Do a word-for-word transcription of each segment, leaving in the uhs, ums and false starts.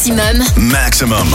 Maximum. Maximum.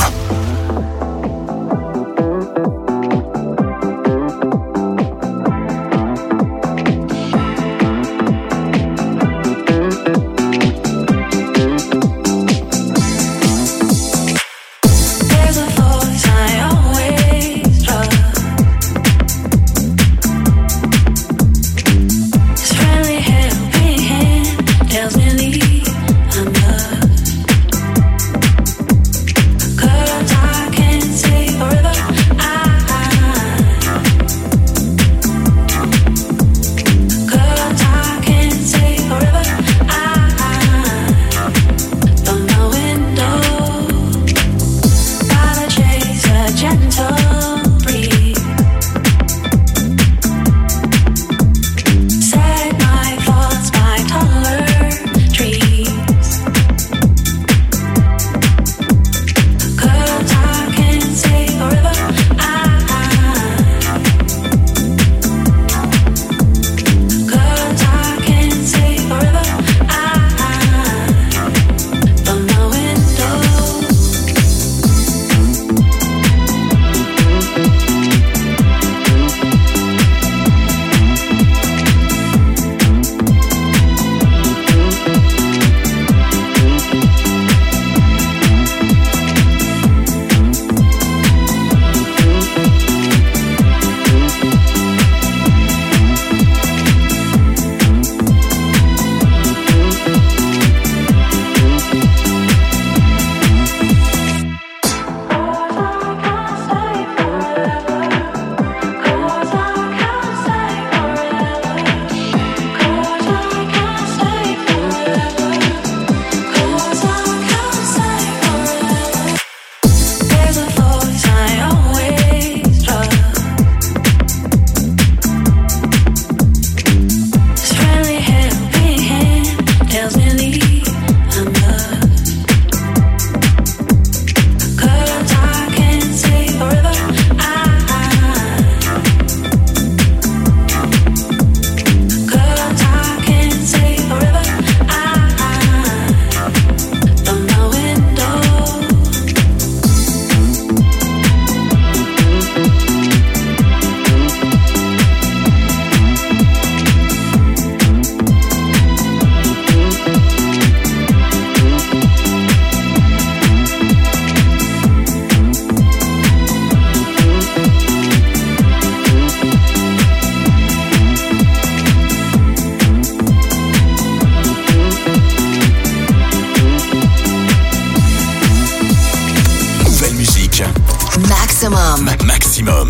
Maximum. Maximum.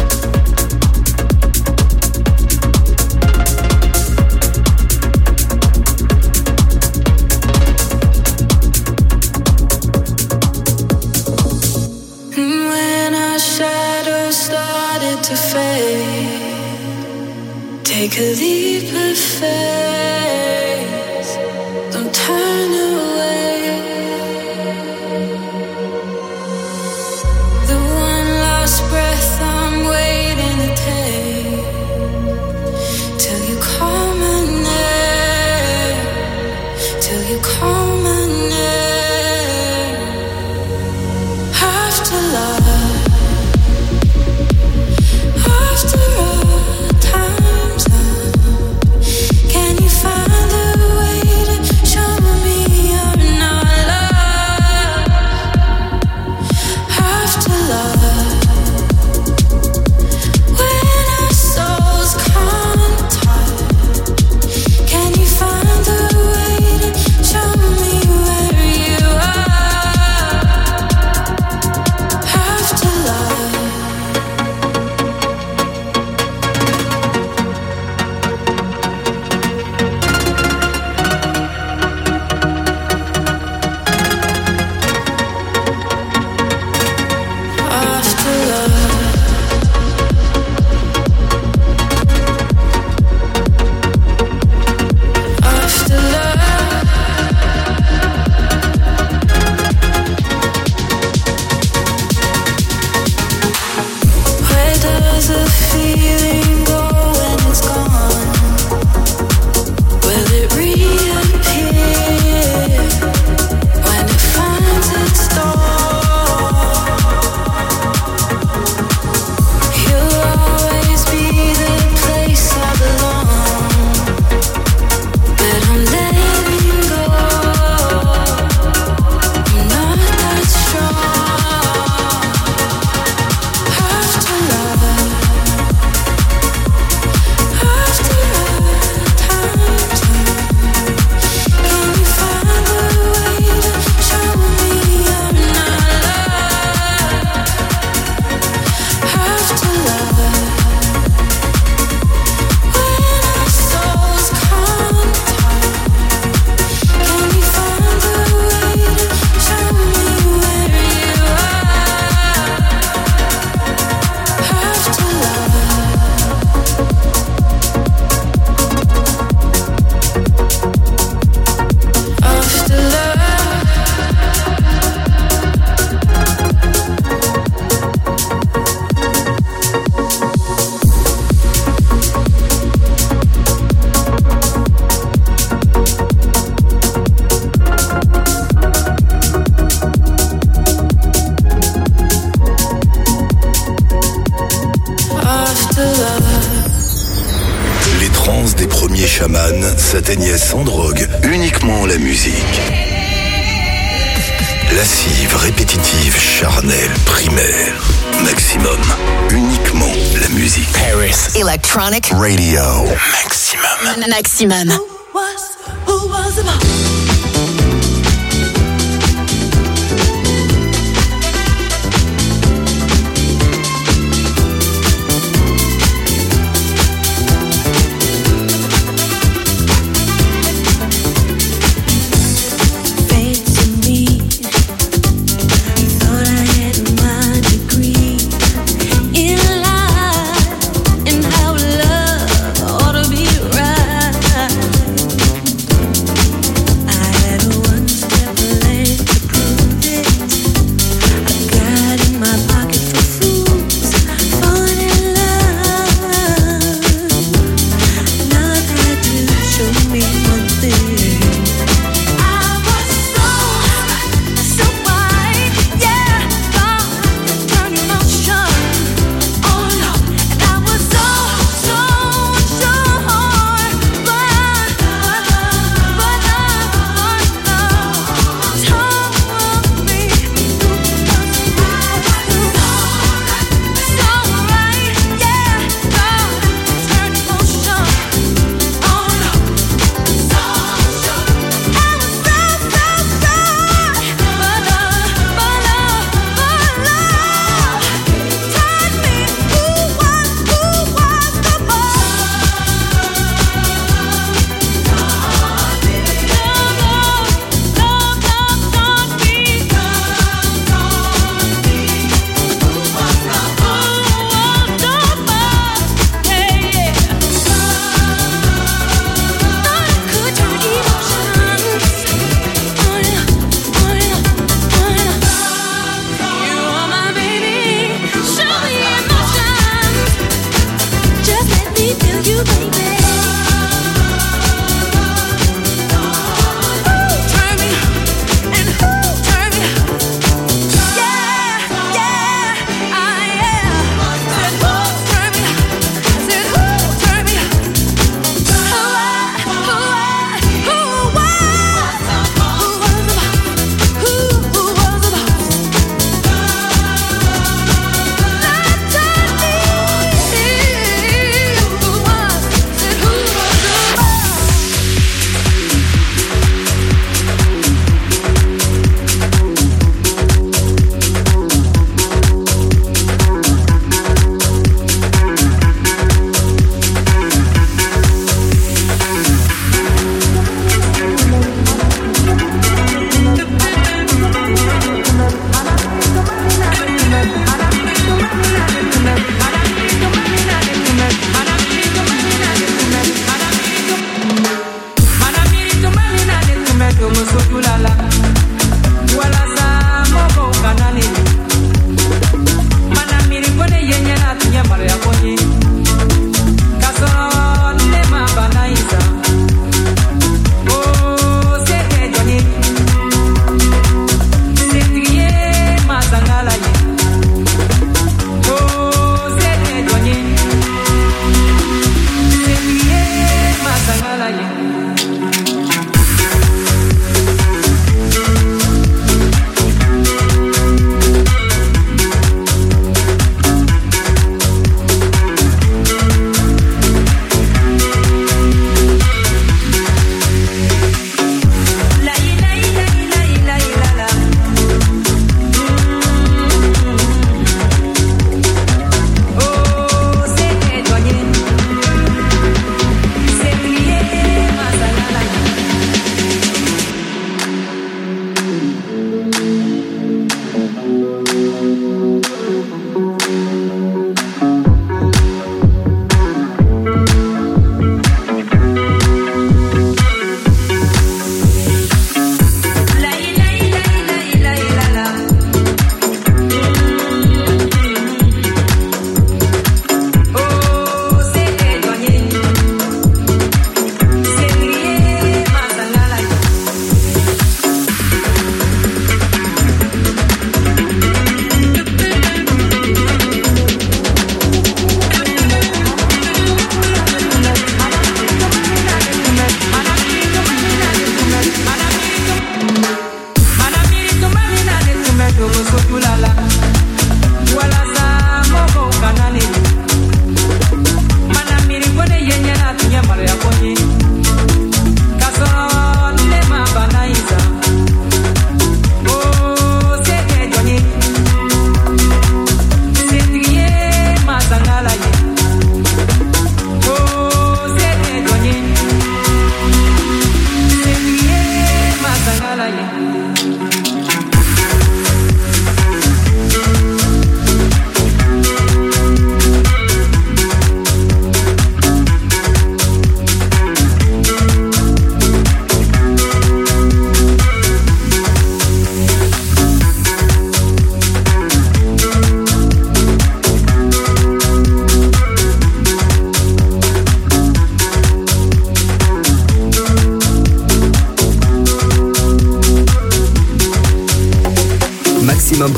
When our shadows started to fade, take a leap of faith, don't turn away. The one last breath I'm waiting to take, till you call my name, till you call my name. After love, after all time's up, can you find a way to show me you're not loved? After love, when our souls can't touch, can you find a way to show me where you are? After love. After love, after love, where does the feeling go when it's gone? Will it reappear when it finds its dawn? chamans s'atteignaient sans drogue, uniquement la musique. Lascive, répétitive, charnelle, primaire. Maximum, uniquement la musique. Paris Electronic Radio. Maximum. Maximum. Who was, who was the boss? I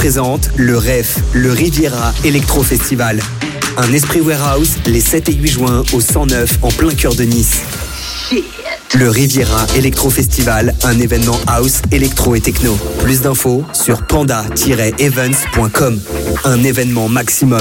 présente le R E F, le Riviera Electro Festival. Un esprit warehouse les sept et huit juin au cent neuf en plein cœur de Nice. Le Riviera Electro Festival, un événement house, électro et techno. Plus d'infos sur panda tiret events point com. Un événement maximum.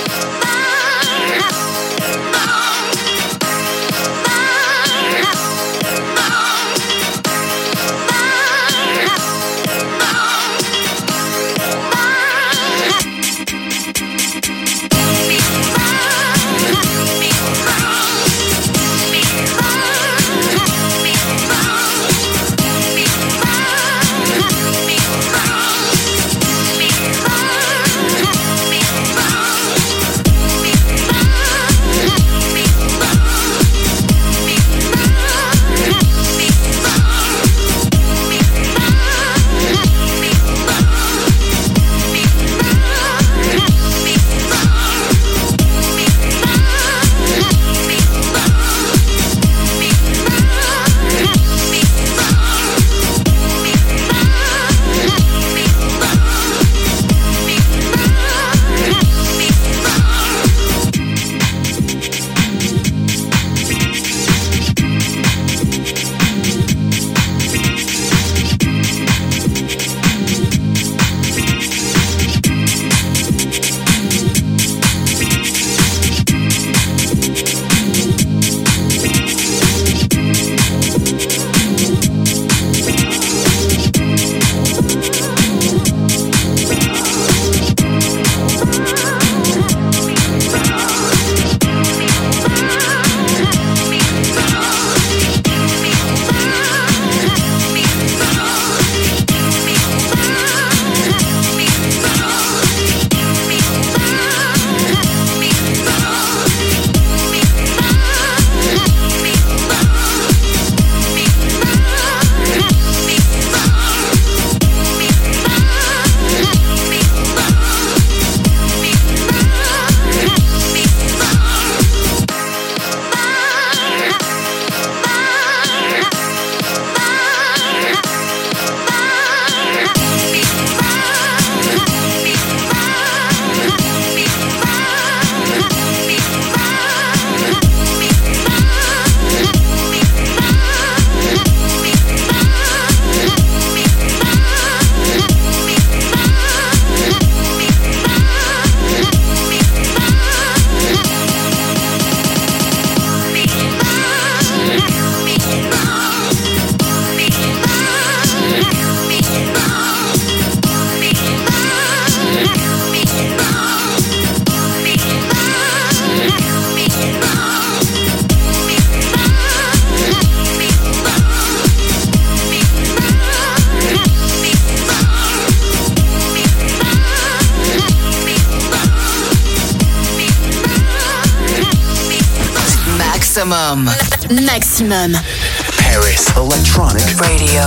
Maximum. Maximum. Paris Electronic Radio.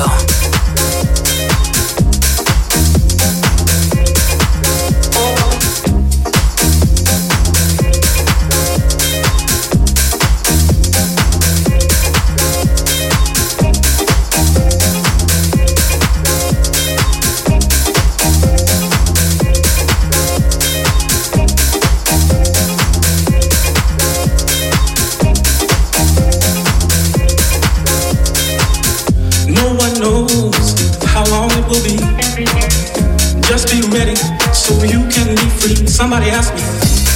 Somebody asked me.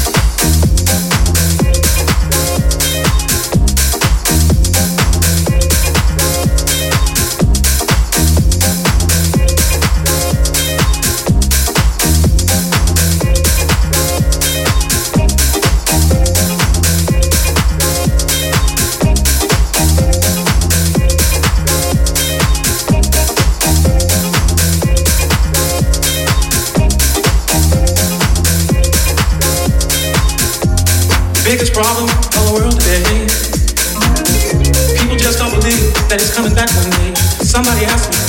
Biggest problem of the world today. People just don't believe that it's coming back one day. Somebody asked me.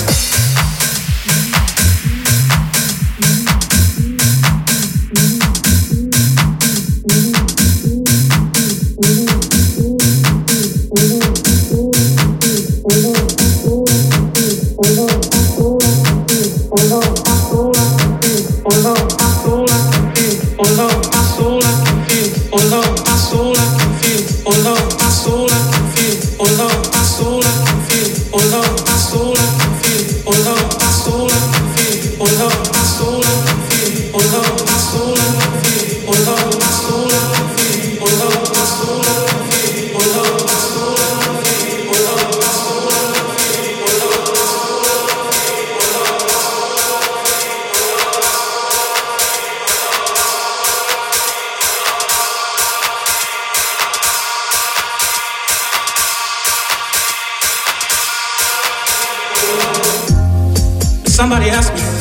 Somebody asked me.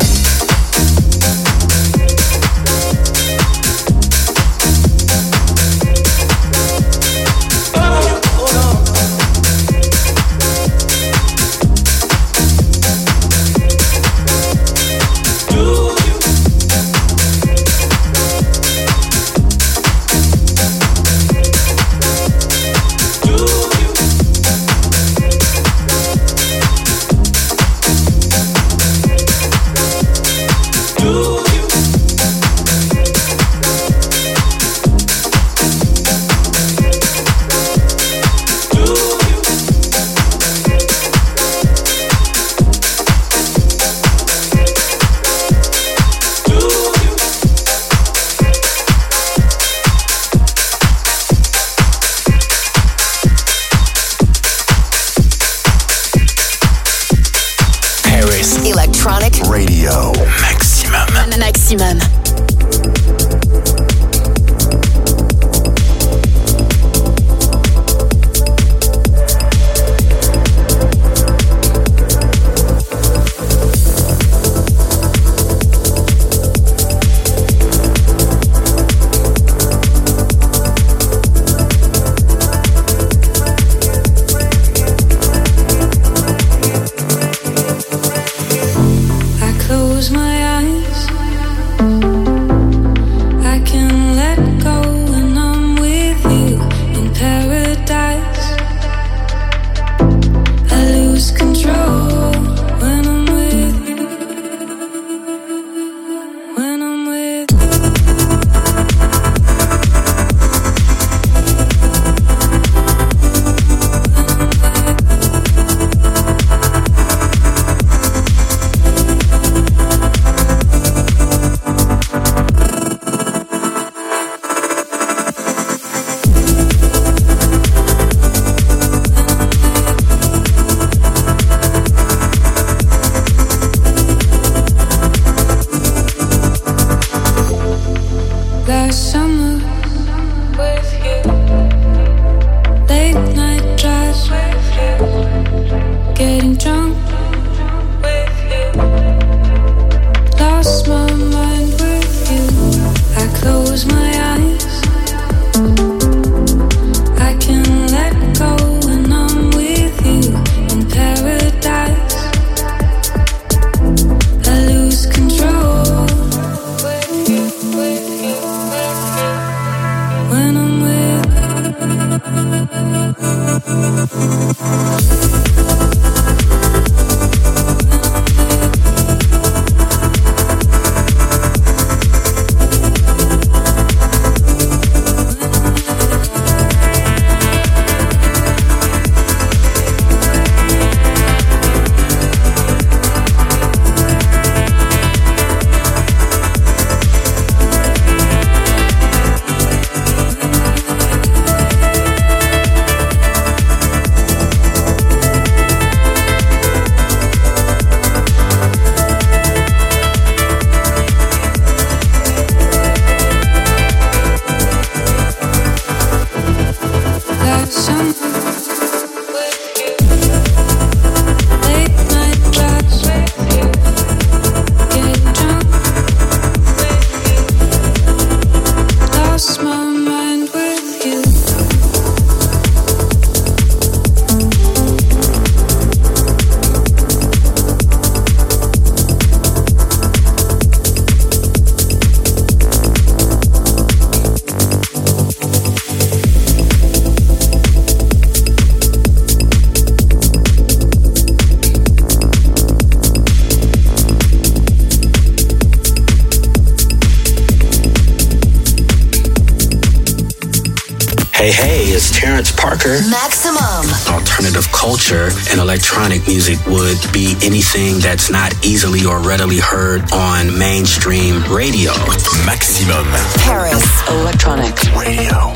Hey, hey, it's Terrence Parker. Maximum. Alternative culture and electronic music would be anything that's not easily or readily heard on mainstream radio. Maximum. Paris Electronic Radio.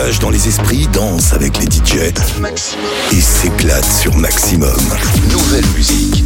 voyage dans les esprits, danse avec les D J et s'éclate sur Maximum. Nouvelle musique.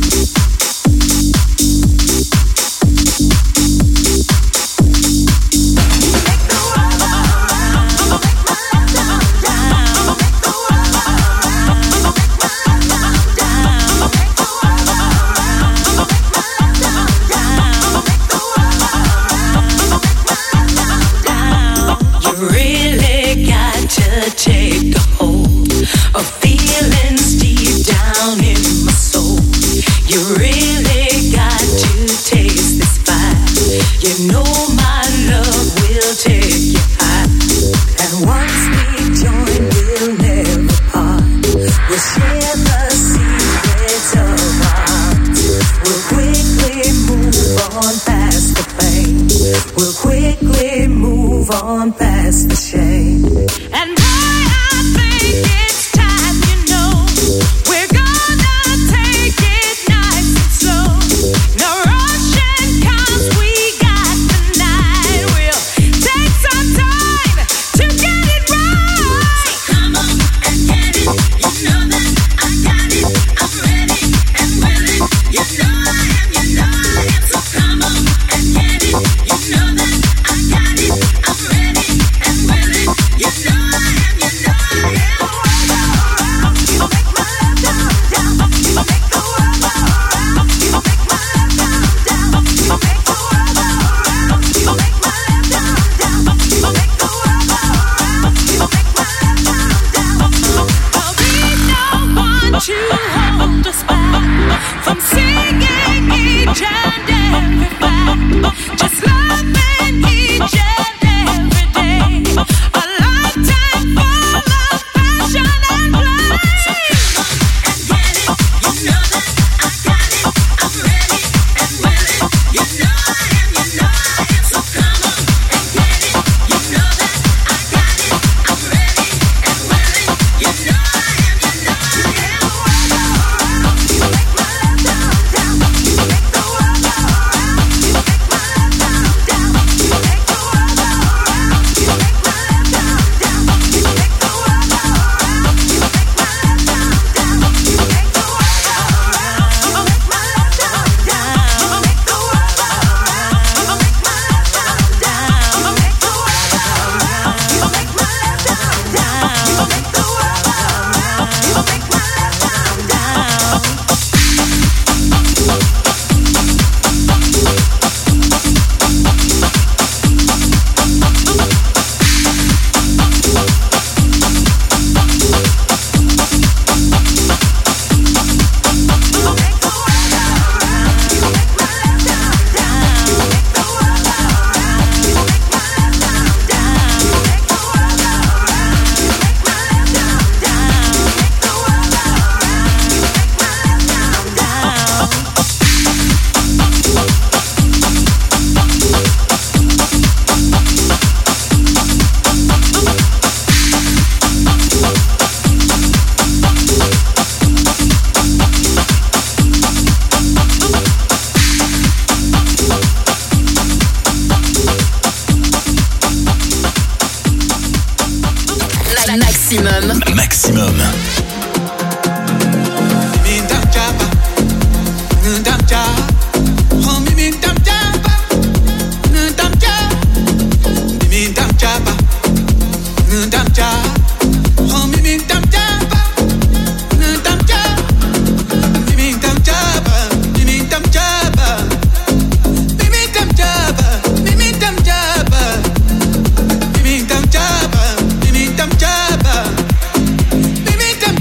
Take a hold of feelings deep down in my soul. You really got to taste this fire. You know my love will take you high. And once we join, we'll never part. We'll share the secrets of our hearts. We'll quickly move on past the pain. We'll quickly move on past the shame. And it's time, you know, we're gonna take it nice and slow. No rushing, 'cause we got the night. We'll take some time to get it right. So come on and get it. You know that I got it. I'm ready and willing. You know I am, you know I am. So come on and get it. You know that I got it. I'm ready and willing. You know I am, you know I am. To hold us back from singing each and every fact, just loving each and every day, a lifetime full of passion and play. So come on and get it, you know that I got it, I'm ready and willing, you know I am, you know I am. So come on and get it, you know that I got it, I'm ready and willing, you know I am, you know I am. Maximum. Maximum. Baby,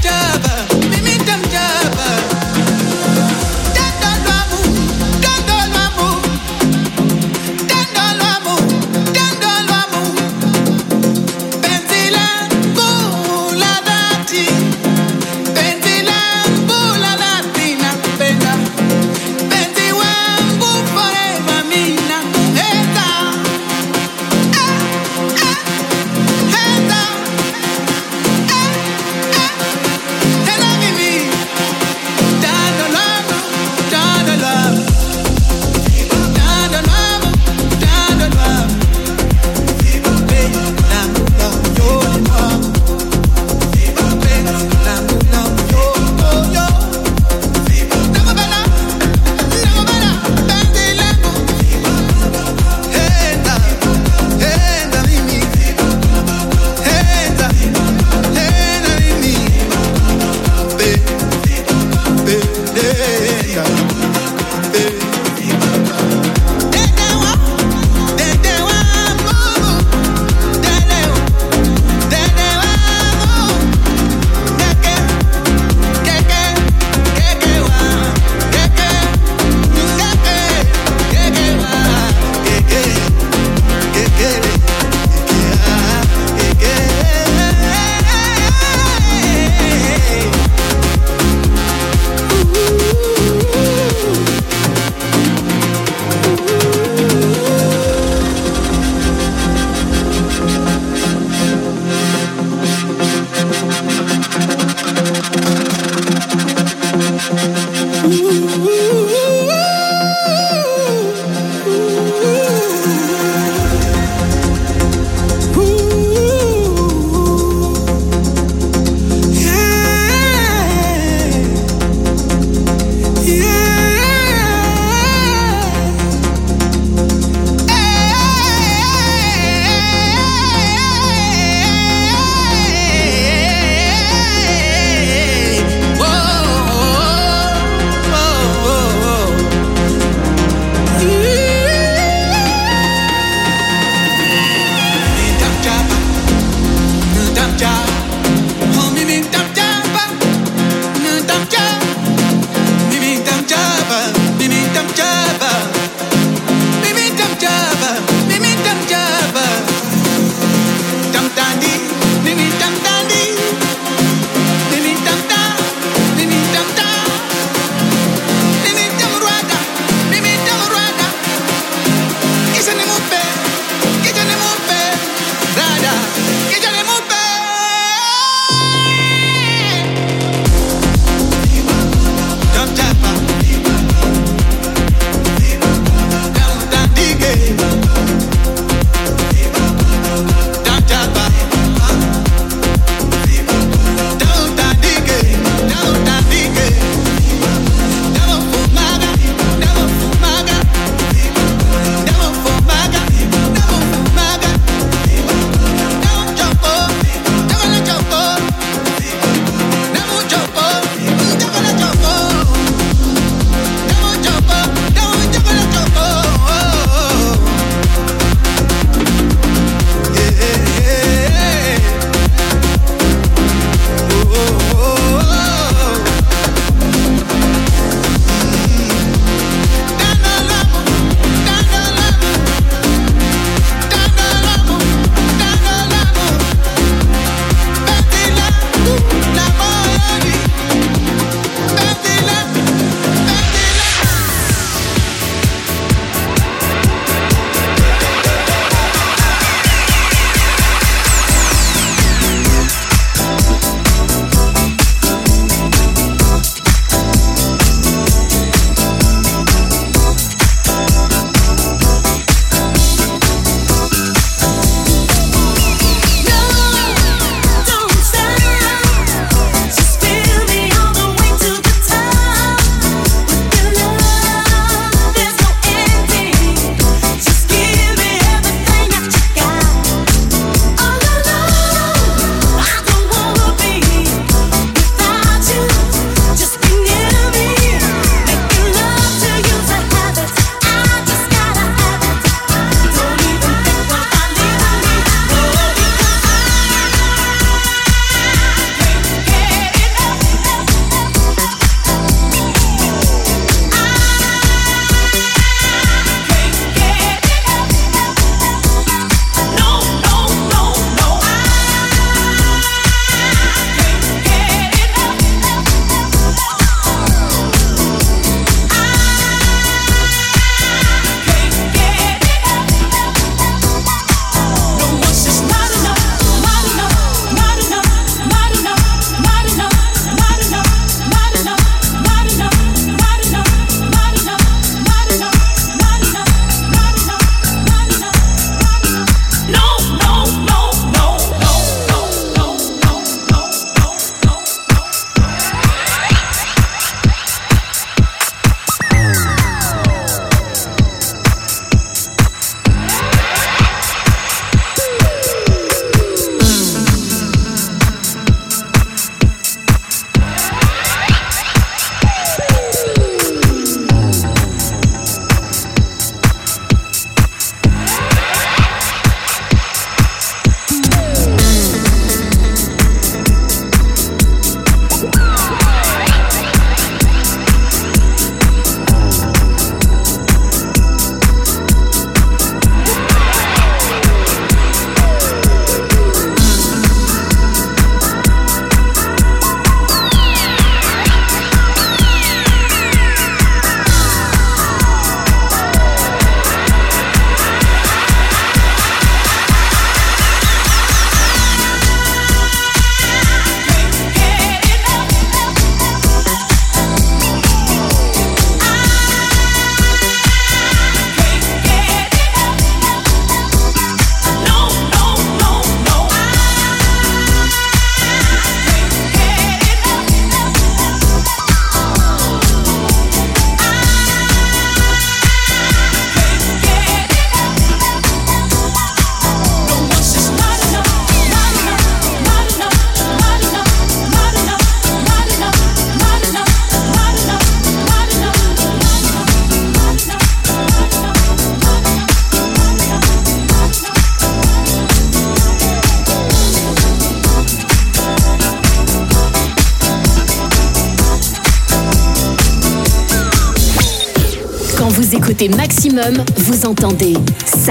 Vous écoutez Maximum, vous entendez ça.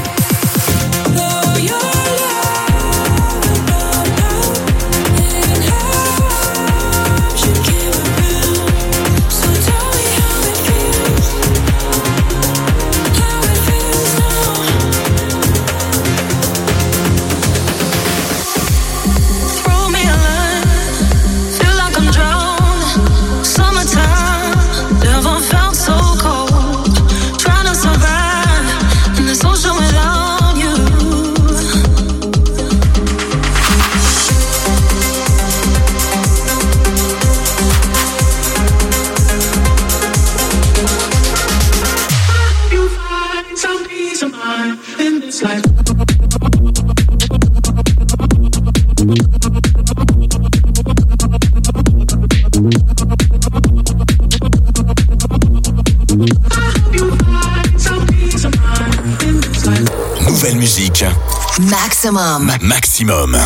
Nouvelle musique. Maximum. Ma- maximum.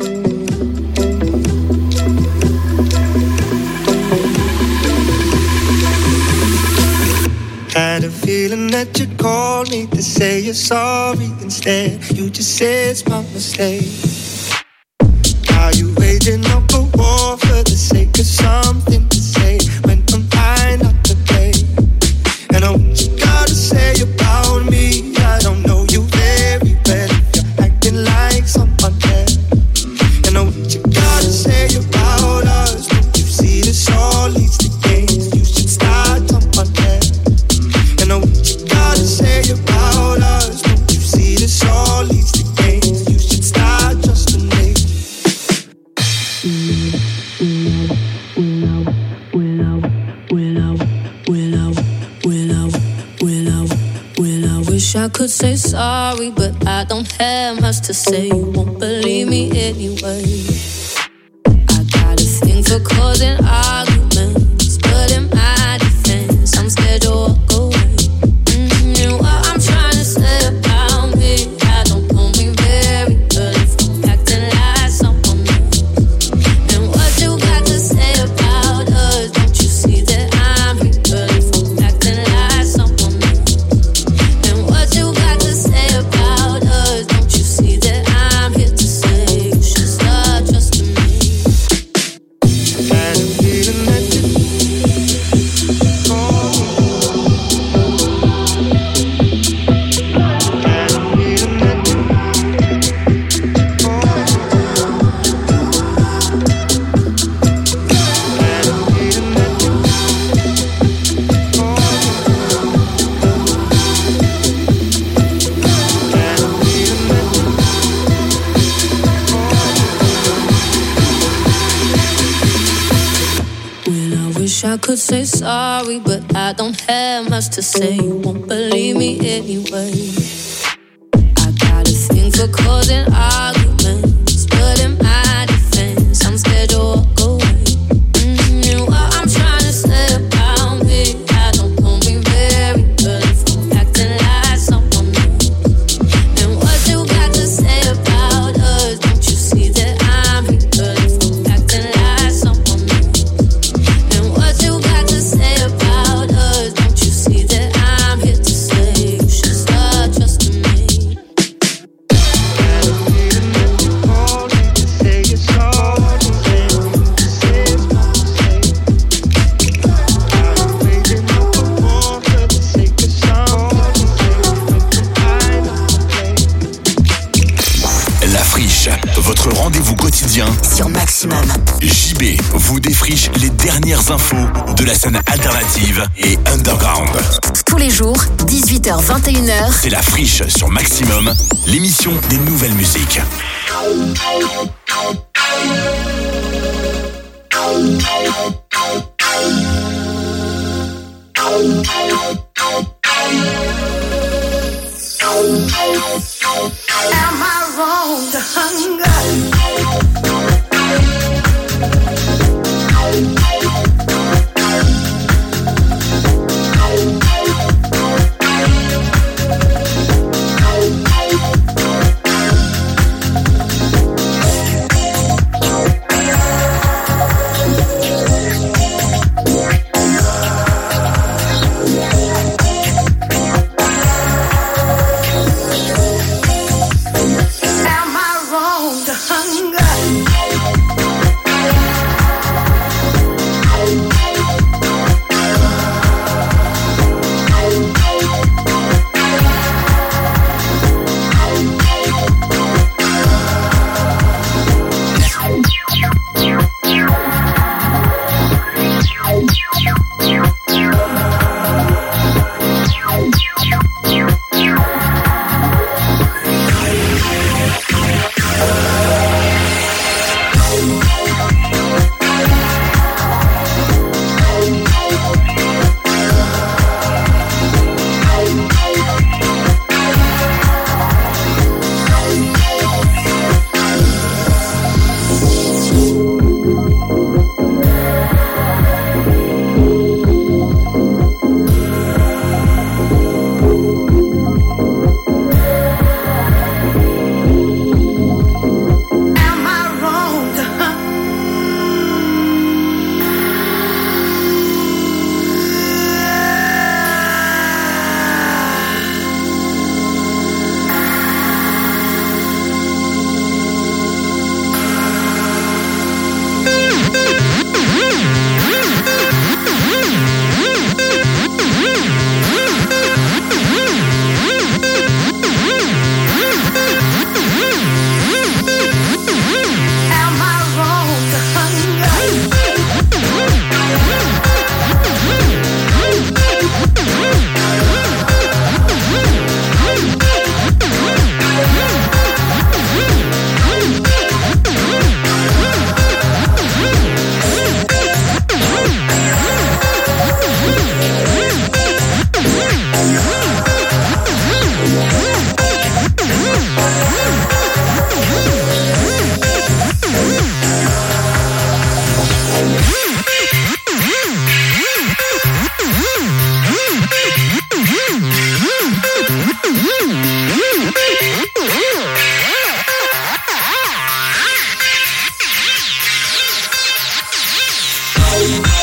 Had a feeling that you'd call me to say you're sorry. Instead, you just said it's my mistake. Are you waging up a war for the sake of something to say when I'm trying not to play? And oh, what you gotta say about me? I don't know you very well if you're acting like someone else. And oh, what you gotta say about us? Don't you see this all leads to games? You should start someone else. And oh, what you gotta say about us? Don't you see this all leads to games? You should start trusting me. Wish I could say sorry, but I don't have much to say. You won't believe me anyway. I got a thing for causing arguments, but in my defense, I'm scared to walk away. Mm, and what I'm trying to say about me, I don't know me very well if I'm acting like someone else. And what you got to say about us? Don't you see that I'm real if I'm acting like someone else? And what you got to say about us? Don't you see that I'm here to say you should start trusting me? Had a feeling that you Had a feeling that you Had a feeling that you Had a feeling that you Well, I wish I could say sorry, but I don't have much to say. You won't believe me anyway. I got a thing for causing arguments, but in my defense, I'm scared to walk away. Mm, and what I'm trying to say about me, I don't know me very well if I'm acting like someone else. And what you got to say about us? Don't you see that I'm real if I'm acting like someone else? And what you got to say about us? Don't you see that I'm here to say you should start trusting me? Had a feeling that you called me to say you're sorry. Say it's my mistake. Are you waging up a war for the sake of something to say when I'm not to play? La Friche, votre rendez-vous quotidien. Sur Maximum. J B vous défriche les dernières infos de la scène alternative et underground. Tous les jours, dix-huit heures vingt et une heures. C'est La Friche sur Maximum, l'émission des nouvelles musiques. Am I wrong to hunger?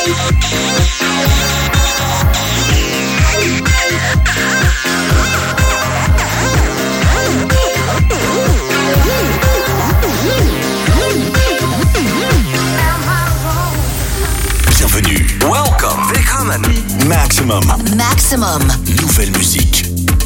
Maximum. Maximum. Nouvelle musique.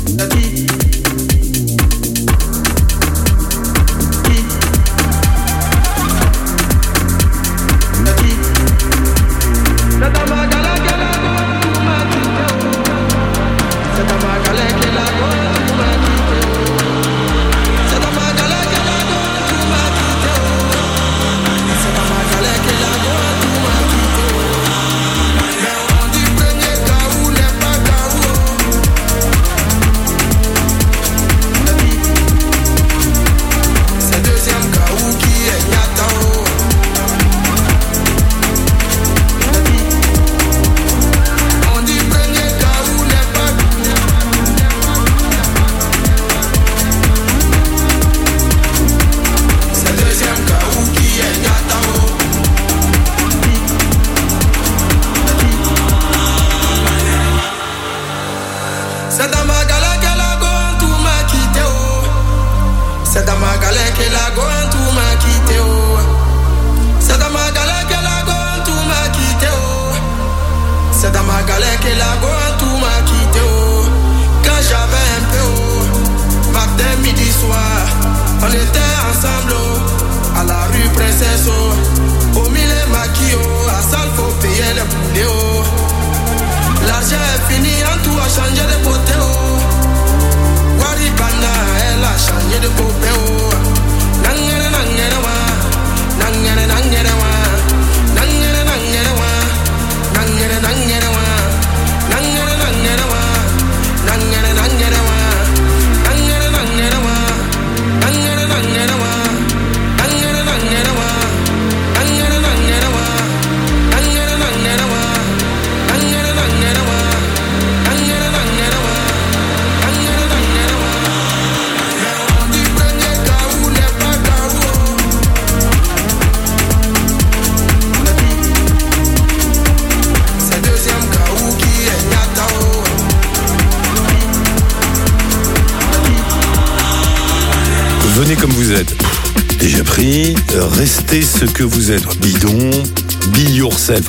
Venez comme vous êtes. Déjà pris, restez ce que vous êtes. Bidon, be yourself.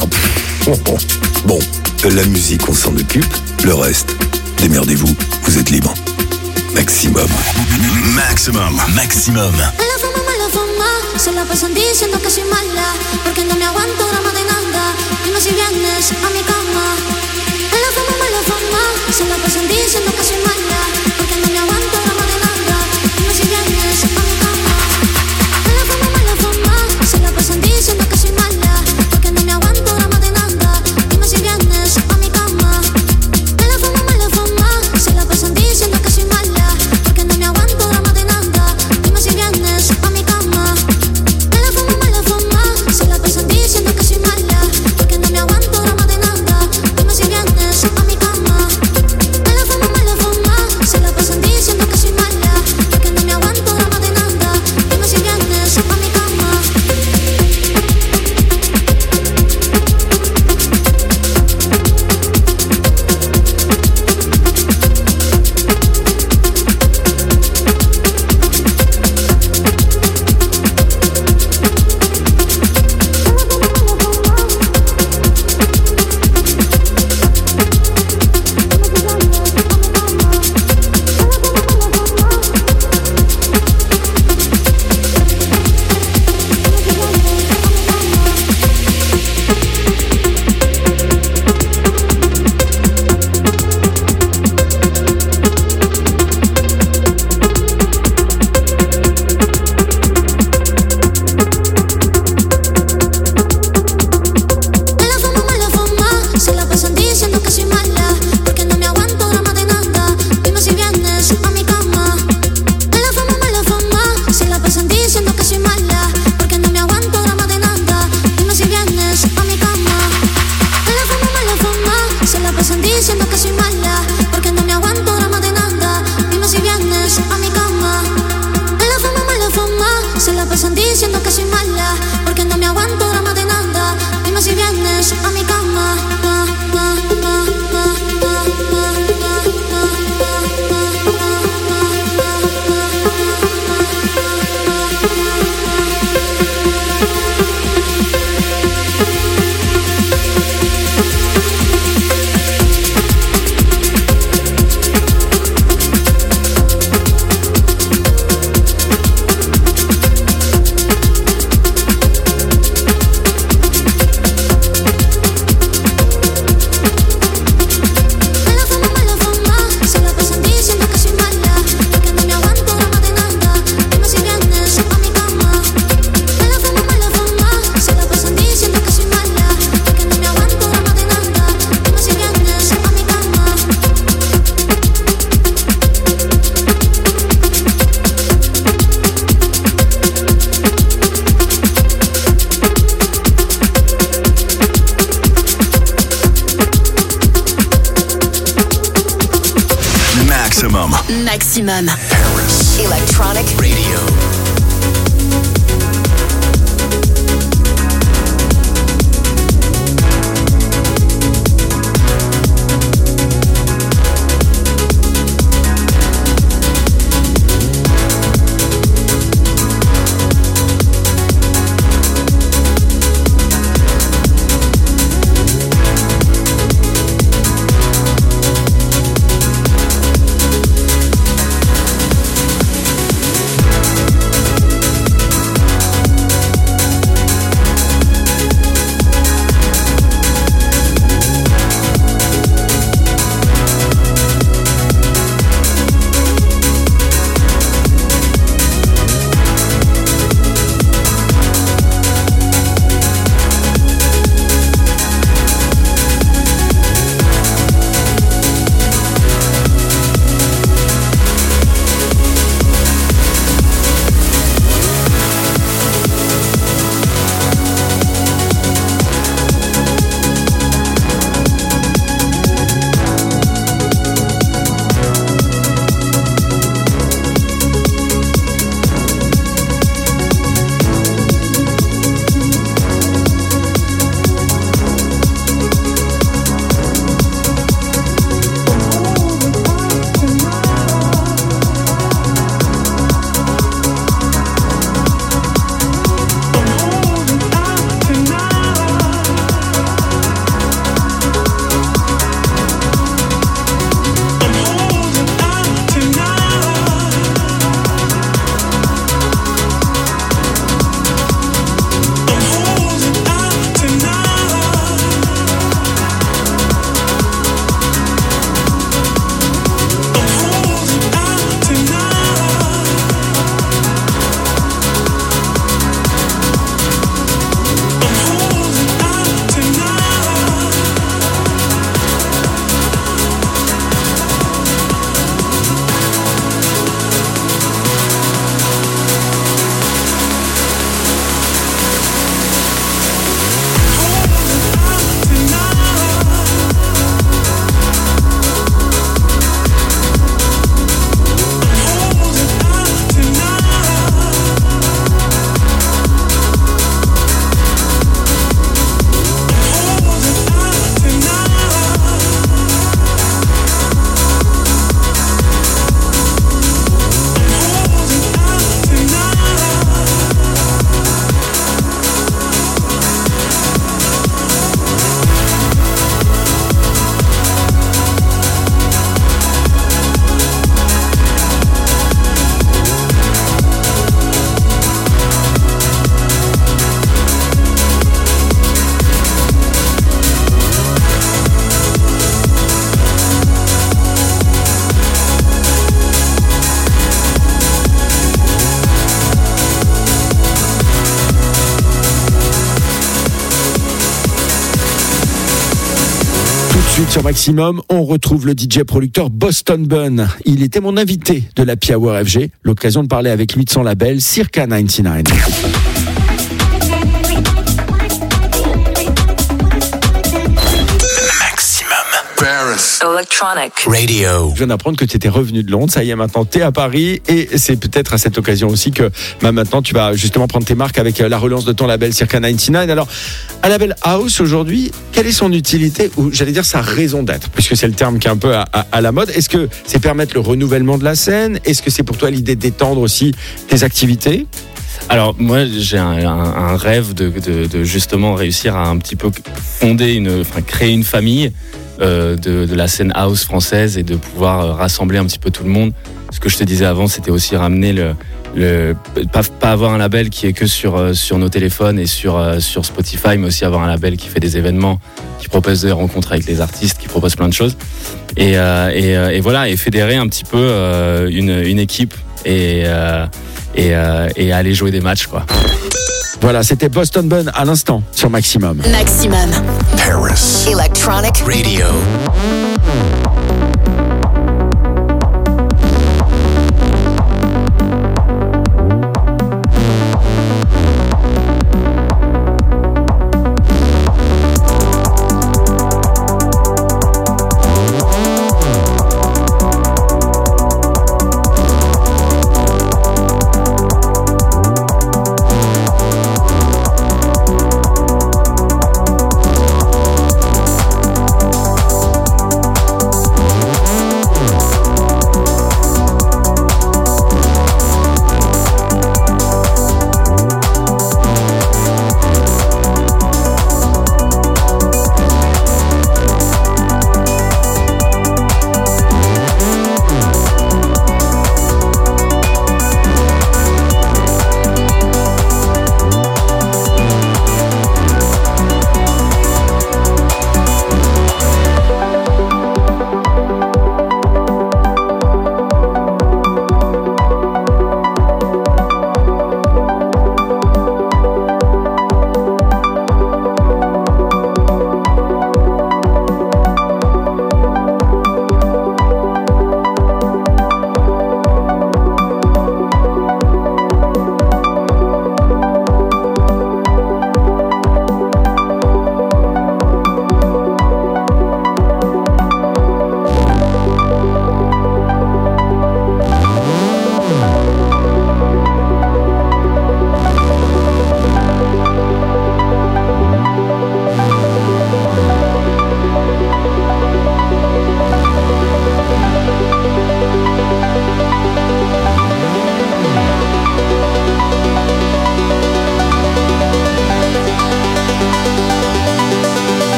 Bon, la musique, on s'en occupe. Le reste, démerdez-vous, vous êtes libre. Maximum. Maximum. Maximum. La fama, mala fama, se la pasan diciendo que soy mala, porque no me aguanto drama de nada. Dime si vienes a mi cama. La fama, mala fama, se la pasan diciendo que soy mala, porque no me aguanto drama de nada. Dime si vienes a mi cama. La fama, mala fama, se la pasan diciendo que soy mala, porque no me aguanto drama de nada. Dime si vienes a mi cama. La fama, mala fama, se la pasan diciendo que soy mala, porque no me aguanto drama de nada. Dime si vienes a mi cama. La fama, mala fama, se la pasan diciendo que soy mala, porque no me aguanto drama de nada. Dime si vienes a mi cama. La fama, mala fama. vienes a mi cama. Maximum. Paris. Electronic Radio. Suite sur Maximum, on retrouve le D J producteur Boston Bun. Il était mon invité de la Hour F G. L'occasion de parler avec lui de son label Circa quatre-vingt-dix-neuf. Maximum. Paris. Electronic Radio. Je viens d'apprendre que tu étais revenu de Londres. Ça y est, maintenant tu es à Paris et c'est peut-être à cette occasion aussi que bah, maintenant tu vas justement prendre tes marques avec la relance de ton label Circa quatre-vingt-dix-neuf. Alors, un label house aujourd'hui, quelle est son utilité ou j'allais dire sa raison d'être, puisque c'est le terme qui est un peu à, à, à la mode. Est-ce que c'est permettre le renouvellement de la scène? Est-ce que c'est pour toi l'idée d'étendre aussi tes activités? Alors moi j'ai un, un, un rêve de, de, de justement réussir à un petit peu fonder une, enfin créer une famille euh, de, de la scène house française et de pouvoir rassembler un petit peu tout le monde. Ce que je te disais avant, c'était aussi ramener le, le pas, pas avoir un label qui est que sur sur nos téléphones et sur sur Spotify, mais aussi avoir un label qui fait des événements, qui propose des rencontres avec les artistes, qui propose plein de choses et euh, et, et voilà et fédérer un petit peu euh, une une équipe et euh, Et, euh, et aller jouer des matchs quoi. Voilà, c'était Boston Bun à l'instant sur Maximum. Maximum Paris Electronic Radio.